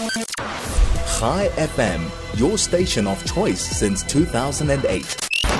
Chai FM, your station of choice since 2008.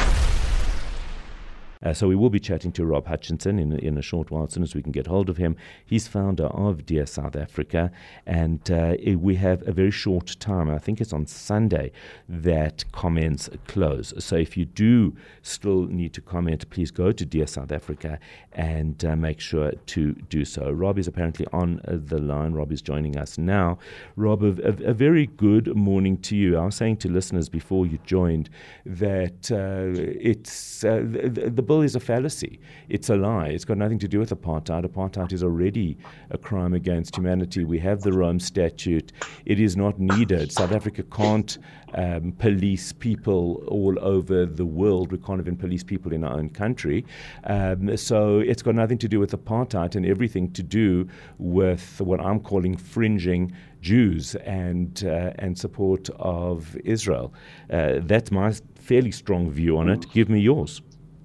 So we will be chatting to Rob Hutchinson in a short while, as soon as we can get hold of him. He's founder of Dear South Africa, and we have a very short time. I think it's on Sunday that comments close. So if you do still need to comment, please go to Dear South Africa and make sure to do so. Rob is apparently on the line. Rob is joining us now. Rob, a very good morning to you. I was saying to listeners before you joined that the bill is a fallacy. It's a lie. It's got nothing to do with apartheid. Apartheid is already a crime against humanity. We have the Rome Statute. It is not needed. South Africa can't police people all over the world. We can't even police people in our own country. So it's got nothing to do with apartheid and everything to do with what I'm calling fringing Jews and support of Israel. That's my fairly strong view on it. Give me yours.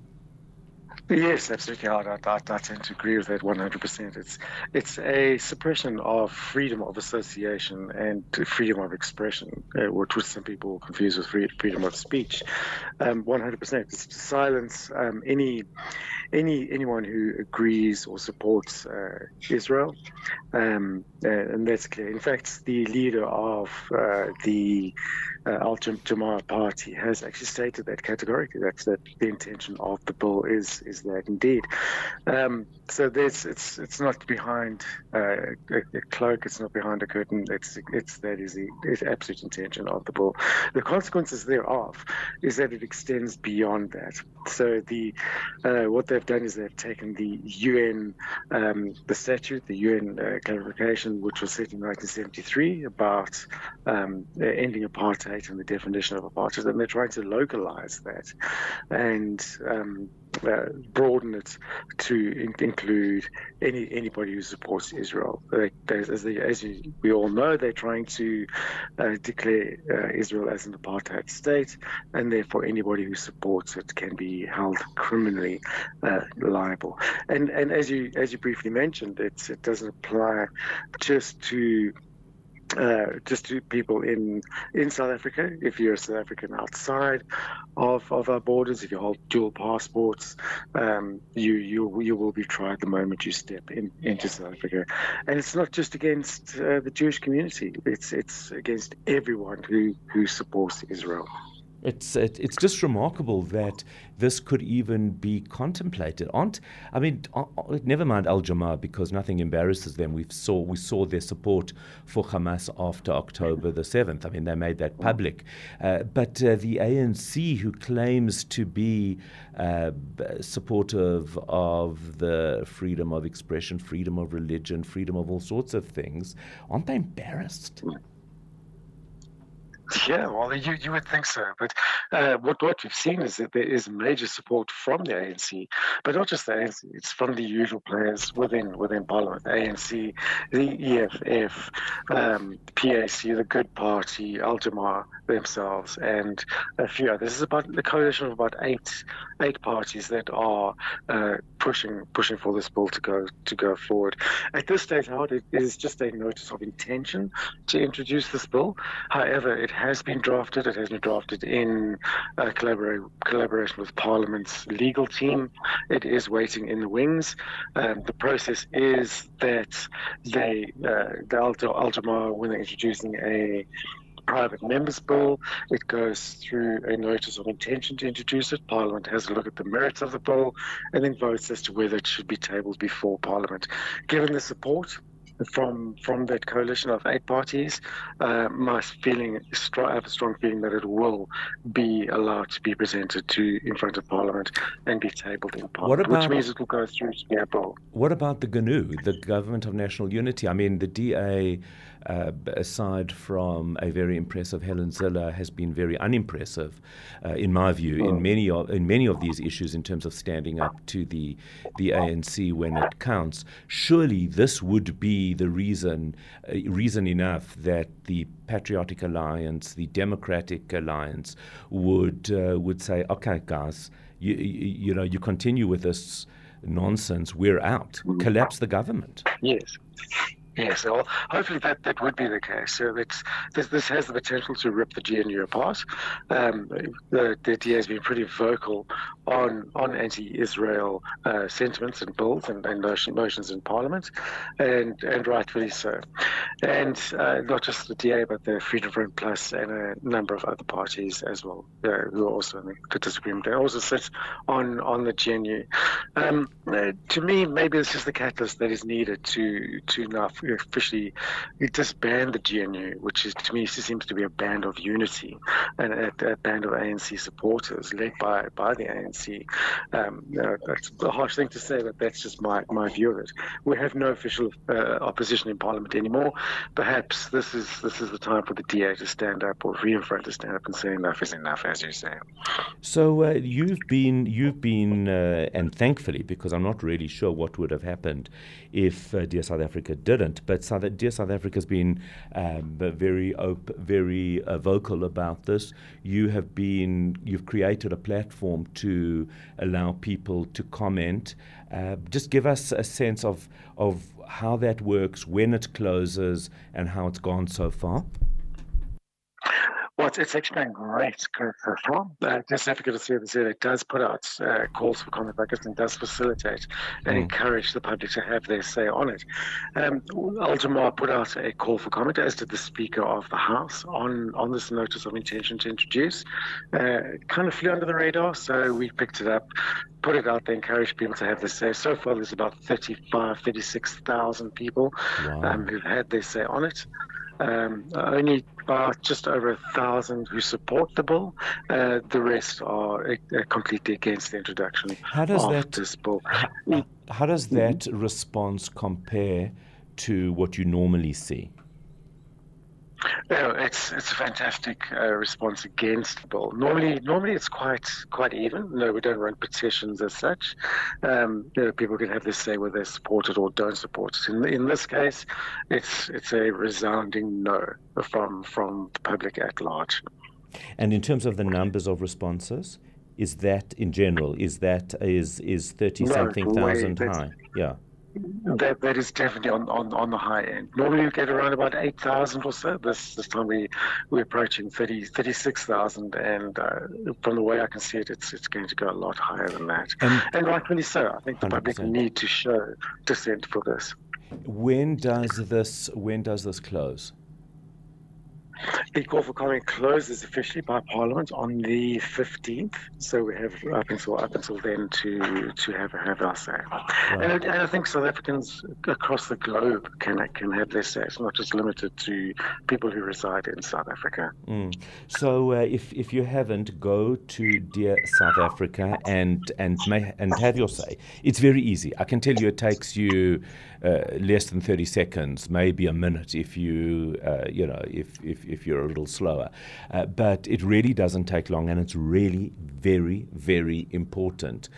Yes, absolutely. I tend to agree with that 100%. It's a suppression of freedom of association and freedom of expression, which some people confuse with freedom of speech. 100%. It's to silence anyone who agrees or supports Israel, and that's clear. In fact, the leader of the Al-Jama'ah party has actually stated that categorically. That the intention of the bill is that indeed. So it's not behind a cloak. It's not behind a curtain. It's the absolute intention of the bill. The consequences thereof is that it extends beyond that. So what they've done is they've taken the UN, the statute, the UN clarification, which was set in 1973 about ending apartheid and the definition of apartheid, and they're trying to localize that and broaden it to include anybody who supports Israel. As we all know, they're trying to declare Israel as an apartheid state, and therefore anybody who supports it can be held criminally liable. And as you briefly mentioned, it doesn't apply just to people in South Africa. If you're a South African outside of our borders, if you hold dual passports, you will be tried the moment you step into South Africa. And it's not just against the Jewish community. It's against everyone who supports Israel. It's just remarkable that this could even be contemplated. Never mind Al-Jama'ah, because nothing embarrasses them. We saw their support for Hamas after October the 7th. I mean, they made that public. But the ANC, who claims to be supportive of the freedom of expression, freedom of religion, freedom of all sorts of things, aren't they embarrassed? Yeah, well, you would think so. But what we've seen is that there is major support from the ANC, but not just the ANC. It's from the usual players within Parliament: the ANC, the EFF, PAC, the Good Party, Al-Jama'ah themselves, and a few others. This is about the coalition of about eight parties that are pushing for this bill to go forward. At this stage, however, it is just a notice of intention to introduce this bill. However, it has been drafted. It has been drafted in collaboration with Parliament's legal team. It is waiting in the wings. The process is that the Al-Jama'ah, when they're introducing a private members bill, it goes through a notice of intention to introduce it. Parliament has a look at the merits of the bill and then votes as to whether it should be tabled before Parliament. Given the support from that coalition of 8 parties, I have a strong feeling that it will be allowed to be presented in front of Parliament and be tabled in Parliament, which means it will go through to be a bill. What about the GNU, the Government of National Unity? I mean, the DA, aside from a very impressive Helen Zille, has been very unimpressive, in my view, in many of these issues in terms of standing up to the ANC when it counts. Surely this would be the reason enough that the Patriotic Alliance, the Democratic Alliance, would say, okay, guys, you continue with this nonsense, we're out. Collapse the government. Yes. Yes, well, hopefully that would be the case. So this has the potential to rip the GNU apart. The DA has been pretty vocal on anti-Israel sentiments and bills and motions in Parliament, and rightfully so. And not just the DA, but the Freedom Front Plus and a number of other parties as well, who are also in the disagreement. They also sit on the GNU. To me, maybe this is the catalyst that is needed to now officially disband the GNU, which is, to me, seems to be a band of unity and a band of ANC supporters led by the ANC. That's a harsh thing to say, but that's just my view of it. We have no official opposition in Parliament anymore. Perhaps this is the time for the DA to stand up, or Freedom Front to stand up and say enough is enough, as you say. So you've been, and thankfully, because I'm not really sure what would have happened if Dear South Africa didn't, but Dear South Africa's been very vocal about this. You've created a platform to allow people to comment. Just give us a sense of how that works, when it closes, and how it's gone so far. Well, it's actually been great so far. Just Africa to see that it does put out calls for comment like this and does facilitate and encourage the public to have their say on it. Al-Jama put out a call for comment, as did the Speaker of the House, on this notice of intention to introduce. It kind of flew under the radar, so we picked it up, put it out there, encourage people to have their say. So far, there's about 36,000 people who've had their say on it. Only just over 1,000 who support the bill. The rest are completely against the introduction of this bill. How does that response compare to what you normally see? It's a fantastic response against the bill. Normally it's quite even. No, we don't run petitions as such. People can have their say whether they support it or don't support it. In this case, it's a resounding no from the public at large. And in terms of the numbers of responses, is that in general is 30-something thousand high? Yeah. That is definitely on the high end. Normally you get around about 8,000 or so. This time we're approaching 36,000, and from the way I can see it, it's going to go a lot higher than that. And rightfully so. I think the 100%. Public need to show dissent for this. When does this close? The call for comment closes officially by Parliament on the 15th, so we have up until then to have our say. Right. And I think South Africans across the globe can have their say. It's not just limited to people who reside in South Africa. So if you haven't, go to Dear South Africa and have your say. It's very easy. I can tell you it takes you less than 30 seconds, maybe a minute if you if you're a little slower, but it really doesn't take long, and it's really very, very important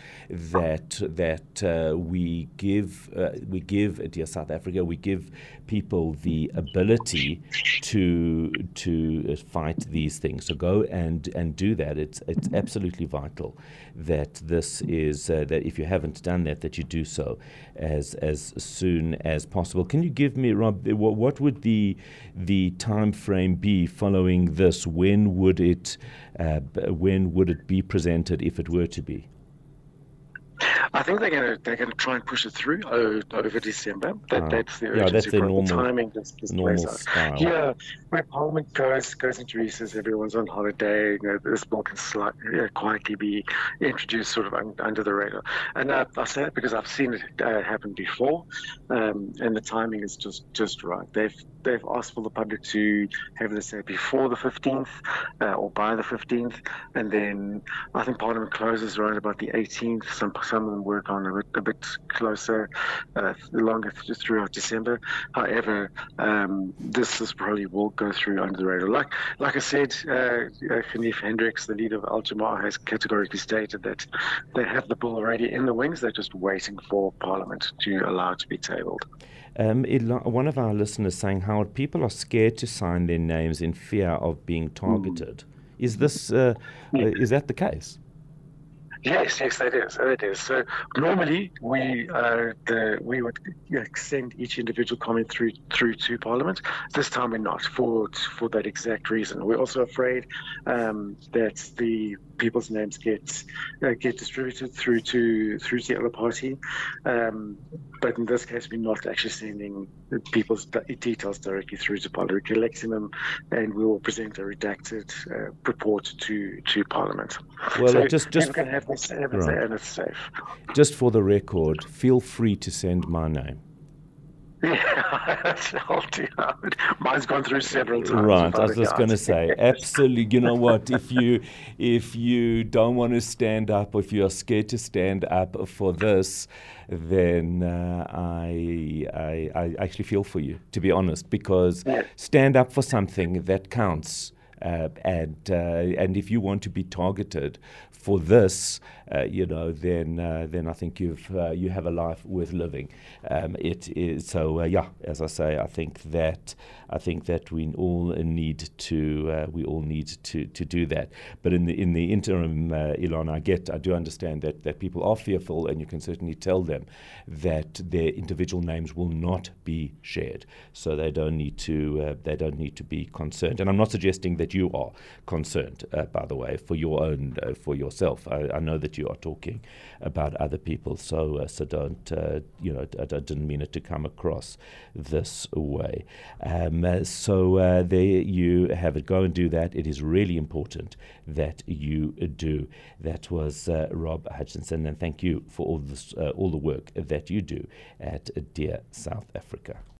that we give Dear South Africa, we give people the ability to fight these things. So go and do that. It's absolutely vital that this is that if you haven't done that you do so as soon as possible. Can you give me, Rob, what would the time frame be following this? When would it be presented if it were to be? I think they're going to try and push it through over December. That's the urgency. That's the normal, timing. normal style. Yeah, when Parliament goes into recess, everyone's on holiday. This bill can quietly be introduced sort of under the radar. And I say that because I've seen it happen before, and the timing is just right. They've asked for the public to have their say before the 15th or by the 15th, and then I think Parliament closes around about the 18th. Some of them work on a bit closer, longer throughout December. However, this probably will go through under the radar. Like I said, Genief Hendricks, the leader of Al-Jama, has categorically stated that they have the bill already in the wings. They're just waiting for Parliament to allow it to be tabled. One of our listeners saying how people are scared to sign their names in fear of being targeted. Is that the case? Yes, yes, that is. That is. So normally we would send each individual comment through to Parliament. This time we're not for that exact reason. We're also afraid that the people's names get distributed through to the other party. But in this case, we're not actually sending people's details directly through to Parliament. We're collecting them, and we will present a redacted report to Parliament. Well, So just you can have this, right. and it's safe. Just for the record, feel free to send my name. Yeah, mine's gone through several times. Right, I was just going to say, absolutely. You know what? If you don't want to stand up, or if you are scared to stand up for this, then I actually feel for you, to be honest, because stand up for something that counts. And if you want to be targeted for this, then I think you have a life worth living. It is so. As I say, I think that we all need to do that. But in the interim, Ilana, I do understand that people are fearful, and you can certainly tell them that their individual names will not be shared, so they don't need to be concerned. And I'm not suggesting that you are concerned, by the way, for your own for yourself. I know that you are talking about other people, so don't I didn't mean it to come across this way. So there you have it. Go and do that. It is really important that you do. That was Rob Hutchinson, and thank you for all the work that you do at Dear South Africa.